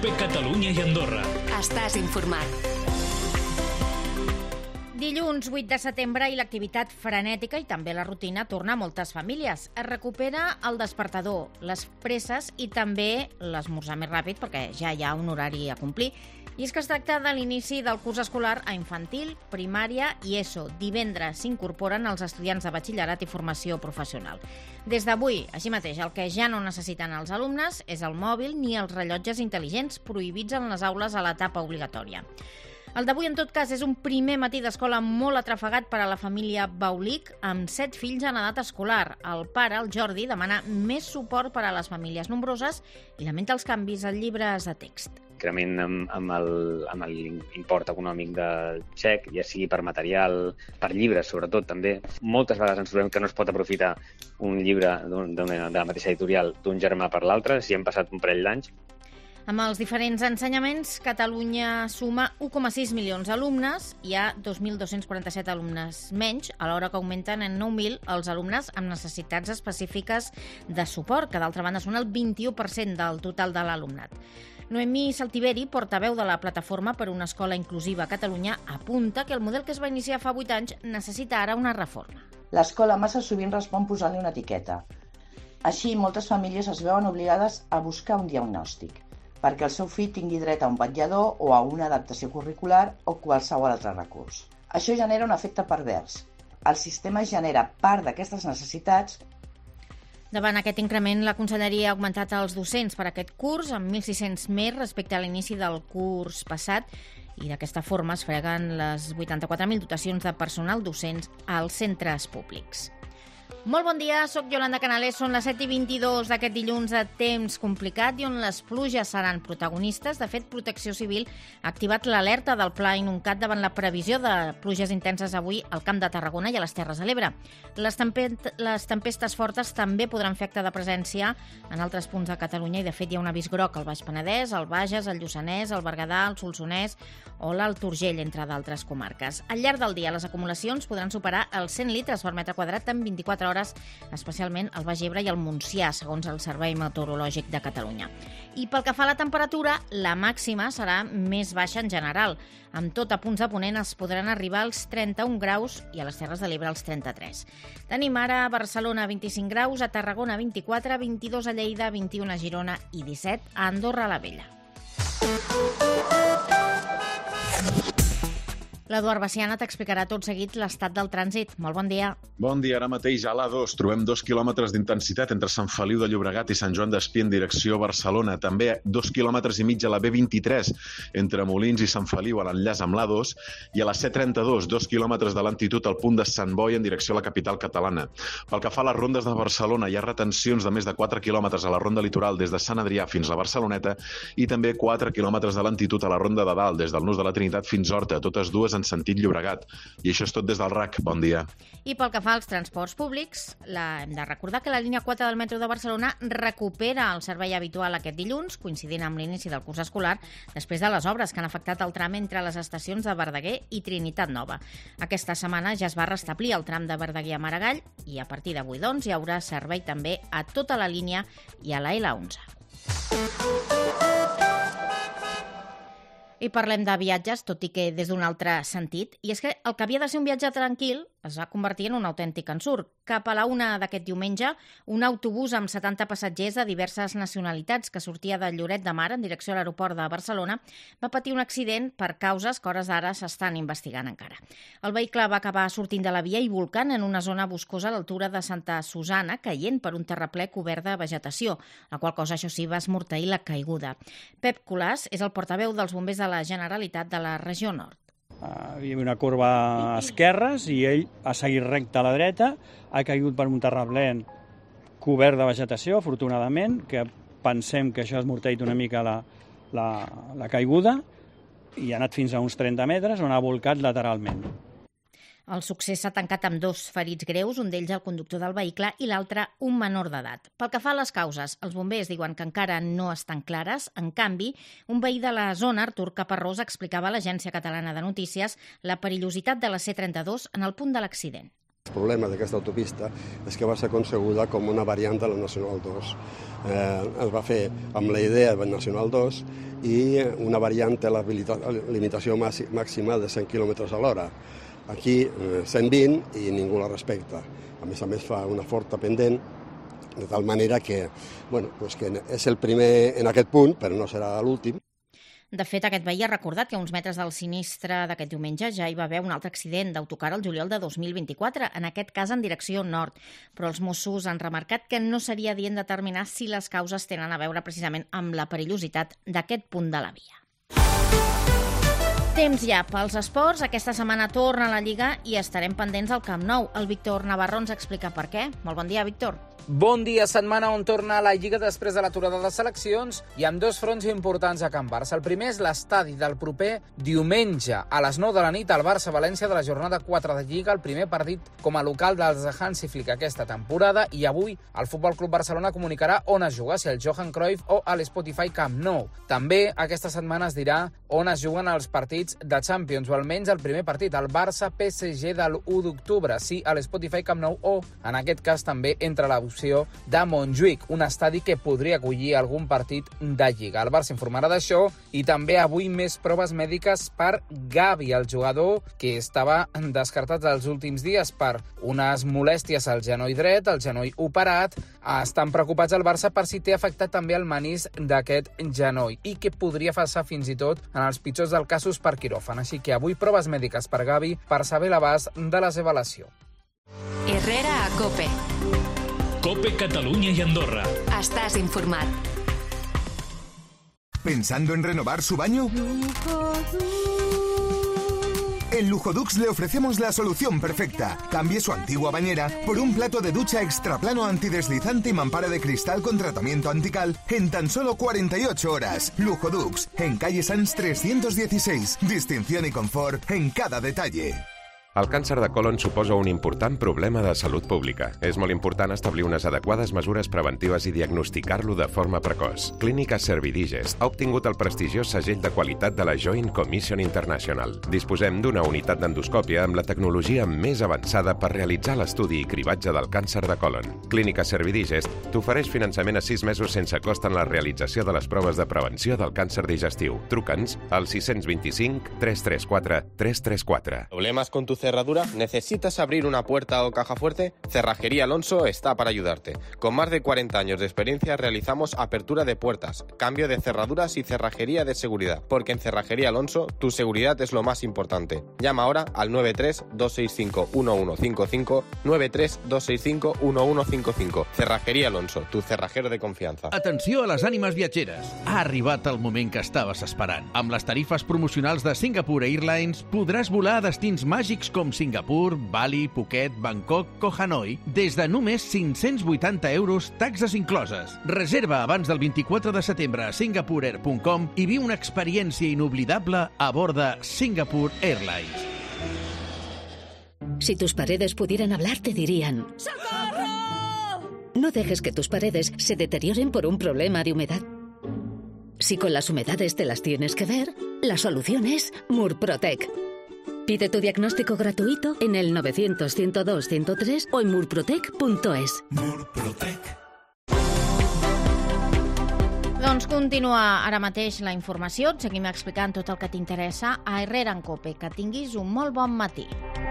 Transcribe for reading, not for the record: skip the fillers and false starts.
COPE Catalunya i Andorra. Estàs informat. Dilluns 8 de setembre i l'activitat frenètica i també la rutina torna a moltes famílies. Es recupera el despertador, les presses i també l'esmorzar més ràpid perquè ja hi ha un horari a complir. I és que es tracta de l'inici del curs escolar a infantil, primària i ESO. Divendres s'incorporen els estudiants de batxillerat i formació professional. Des d'avui, així mateix, el que ja no necessiten els alumnes és el mòbil ni els rellotges intel·ligents prohibits en les aules a l'etapa obligatòria. El d'avui, en tot cas, és un primer matí d'escola molt atrafegat per a la família Baulic, amb 7 fills en edat escolar. El pare, el Jordi, demana més suport per a les famílies nombroses i lamenta els canvis als llibres de text. Increment amb l'import econòmic del xec, ja sigui per material, per llibres, sobretot, també. Moltes vegades ens trobem que no es pot aprofitar un llibre de la mateixa editorial d'un germà per l'altre, si hem passat un parell d'anys. Amb els diferents ensenyaments, Catalunya suma 1,6 milions d'alumnes. Hi ha 2.247 alumnes menys, alhora que augmenten en 9.000 els alumnes amb necessitats específiques de suport, que d'altra banda són el 21% del total de l'alumnat. Noemí Saltiveri, portaveu de la Plataforma per una Escola Inclusiva a Catalunya, apunta que el model que es va iniciar fa 8 anys necessita ara una reforma. L'escola massa sovint respon posant-li una etiqueta. Així, moltes famílies es veuen obligades a buscar un diagnòstic perquè el seu fill tingui dret a un vetllador o a una adaptació curricular o qualsevol altre recurs. Això genera un efecte pervers. El sistema genera part d'aquestes necessitats. Davant aquest increment, la Conselleria ha augmentat els docents per aquest curs amb 1.600 més respecte a l'inici del curs passat i d'aquesta forma es freguen les 84.000 dotacions de personal docents als centres públics. Molt bon dia, soc Yolanda Canales, són les 7:22 d'aquest dilluns de temps complicat i on les pluges seran protagonistes. De fet, Protecció Civil ha activat l'alerta del Pla Inuncat davant la previsió de pluges intenses avui al Camp de Tarragona i a les Terres de l'Ebre. Les tempestes fortes també podran fer acte de presència en altres punts de Catalunya i, de fet, hi ha un avís groc al Baix Penedès, al Bages, al Lluçanès, al Berguedà, al Solsonès o l'Alt Urgell, entre d'altres comarques. Al llarg del dia, les acumulacions podran superar els 100 litres per metre quadrat en 24 hores, especialment al Baix Ebre i al Montsià, segons el Servei Meteorològic de Catalunya. I pel que fa a la temperatura, la màxima serà més baixa en general. Amb tot a punts de ponent es podran arribar als 31 graus i a les Terres de l'Ebre als 33. Tenim ara a Barcelona 25 graus, a Tarragona 24, 22 a Lleida, 21 a Girona i 17 a Andorra la Vella. L'Eduard Baciana t'explicarà tot seguit l'estat del trànsit. Molt bon dia. Bon dia. Ara mateix a l'A2 trobem 2 quilòmetres d'intensitat entre Sant Feliu de Llobregat i Sant Joan d'Espí en direcció a Barcelona. També 2,5 quilòmetres a la B23 entre Molins i Sant Feliu a l'enllaç amb l'A2 i a la C32, 2 quilòmetres de lentitud al punt de Sant Boi en direcció a la capital catalana. Pel que fa a les rondes de Barcelona, hi ha retencions de més de 4 quilòmetres a la ronda litoral des de Sant Adrià fins a Barceloneta i també 4 quilòmetres de lentitud a la ronda de Dalt des del Nus de la Trinitat fins a Horta, totes dues en sentit Llobregat. I això és tot des del RAC. Bon dia. I pel que fa als transports públics, hem de recordar que la línia 4 del metro de Barcelona recupera el servei habitual aquest dilluns, coincidint amb l'inici del curs escolar, després de les obres que han afectat el tram entre les estacions de Verdaguer i Trinitat Nova. Aquesta setmana ja es va restablir el tram de Verdaguer a Maragall i a partir d'avui, doncs, hi haurà servei també a tota la línia i a la L11. I parlem de viatges, tot i que des d'un altre sentit. I és que el que havia de ser un viatge tranquil es va convertir en un autèntic ensurt. Cap a la 1 d'aquest diumenge, un autobús amb 70 passatgers de diverses nacionalitats que sortia de Lloret de Mar en direcció a l'aeroport de Barcelona va patir un accident per causes que hores d'ara s'estan investigant encara. El vehicle va acabar sortint de la via i volcant en una zona boscosa a l'altura de Santa Susana, caient per un terraplè cobert de vegetació, la qual cosa, això sí, va esmorteir la caiguda. Pep Colàs és el portaveu dels bombers de la Generalitat de la regió nord. Hi havia una corba a esquerres i ell ha seguit recte a la dreta, ha caigut per un terraplè cobert de vegetació, afortunadament, que pensem que això ha esmorteït una mica la caiguda i ha anat fins a uns 30 metres on ha volcat lateralment. El succés s'ha tancat amb 2 ferits greus, un d'ells el conductor del vehicle i l'altre un menor d'edat. Pel que fa a les causes, els bombers diuen que encara no estan clares. En canvi, un veí de la zona, Artur Caparrós, explicava a l'Agència Catalana de Notícies la perillositat de la C32 en el punt de l'accident. El problema d'aquesta autopista és que va ser concebuda com una variant de la Nacional 2. Es va fer amb la idea de Nacional 2 i una variant té la limitació màxima de 100 km a l'hora. Aquí 120 i ningú la respecta. A més fa una forta pendent, de tal manera que, que és el primer en aquest punt, però no serà l'últim. De fet, aquest veí ha recordat que a uns metres del sinistre d'aquest diumenge ja hi va haver un altre accident d'autocar el juliol de 2024, en aquest cas en direcció nord. Però els Mossos han remarcat que no seria adient determinar si les causes tenen a veure precisament amb la perillositat d'aquest punt de la via. Temps ja pels esports. Aquesta setmana torna a la Lliga i estarem pendents al Camp Nou. El Víctor Navarro ens explica per què. Molt bon dia, Víctor. Bon dia, setmana on torna a la Lliga després de l'aturada de seleccions i amb dos fronts importants a Can Barça. El primer és l'estadi del proper diumenge a les 9 de la nit al Barça-València de la jornada 4 de Lliga, el primer partit com a local dels de Hansi Flick aquesta temporada, i avui el Futbol Club Barcelona comunicarà on es juga, si al Johan Cruyff o a l'Spotify Camp Nou. També aquesta setmana es dirà on es juguen els partits de Champions, o almenys el primer partit, el Barça-PSG del 1 d'octubre, sí a l'Spotify Camp Nou o, en aquest cas, també entre l'opció de Montjuïc, un estadi que podria acollir algun partit de Lliga. El Barça informarà d'això i també avui més proves mèdiques per Gavi, el jugador que estava descartat els últims dies per unes molèsties al genoll dret, el genoll operat. Estan preocupats al Barça per si té afectat també el menisc d'aquest genoll i que podria passar fins i tot en els pitjors dels casos per quiròfan. Així que avui proves mèdiques per Gavi per saber l'abast de la seva lesió. Herrera a COPE. COPE Catalunya y Andorra. Estás informat. ¿Pensando en renovar su baño? En Lujodux le ofrecemos la solución perfecta. Cambie su antigua bañera por un plato de ducha extraplano antideslizante y mampara de cristal con tratamiento antical en tan solo 48 horas. Lujodux, en calle Sans 316. Distinción y confort en cada detalle. El càncer de colon suposa un important problema de salut pública. És molt important establir unes adequades mesures preventives i diagnosticar-lo de forma precoç. Clínica Servidigest ha obtingut el prestigiós segell de qualitat de la Joint Commission International. Disposem d'una unitat d'endoscòpia amb la tecnologia més avançada per realitzar l'estudi i cribatge del càncer de colon. Clínica Servidigest t'ofereix finançament a 6 mesos sense cost en la realització de les proves de prevenció del càncer digestiu. Truca'ns al 625 334 334. ¿Problemas con tu cerradura? ¿Necesitas abrir una puerta o caja fuerte? Cerrajería Alonso está para ayudarte. Con más de 40 años de experiencia realizamos apertura de puertas, cambio de cerraduras y cerrajería de seguridad. Porque en Cerrajería Alonso tu seguridad es lo más importante. Llama ahora al 93-265-1155, 93-265-1155. Cerrajería Alonso, tu cerrajero de confiança. Atenció a les ànimes viatgeres. Ha arribat el moment que estaves esperant. Amb les tarifes promocionals de Singapore Airlines podràs volar a destins màgics com Singapur, Bali, Phuket, Bangkok o Hanoi des de només 580 euros, taxes incloses. Reserva abans del 24 de setembre a singapurair.com i viu una experiència inoblidable a bord de Singapore Airlines. Si tus paredes pudieran hablar, te dirían: ¡Socorro! No dejes que tus paredes se deterioren por un problema de humedad. Si con las humedades te las tienes que ver, la solución es Murprotec. Pide tu diagnóstico gratuito en el 900-102-103 o en murprotec.es. Murprotec. Doncs continua ara mateix la informació. Et seguim explicant tot el que t'interessa a Herrera en COPE. Que tinguis un molt bon matí.